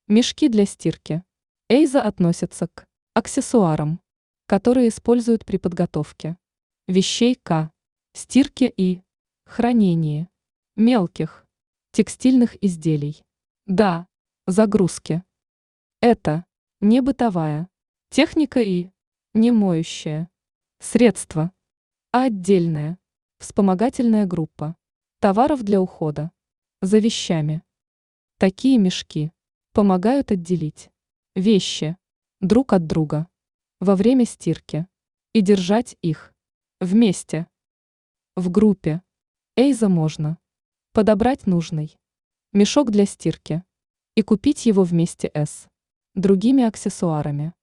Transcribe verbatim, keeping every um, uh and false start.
Мешки для стирки. Эйза относится к аксессуарам, которые используют при подготовке вещей к стирке и хранении мелких текстильных изделий. Да, загрузки. Это не бытовая техника и не моющее средство, а отдельная вспомогательная группа товаров для ухода за вещами. Такие мешки помогают отделить вещи друг от друга во время стирки и держать их вместе. В группе Эйза можно подобрать нужный мешок для стирки и купить его вместе с другими аксессуарами.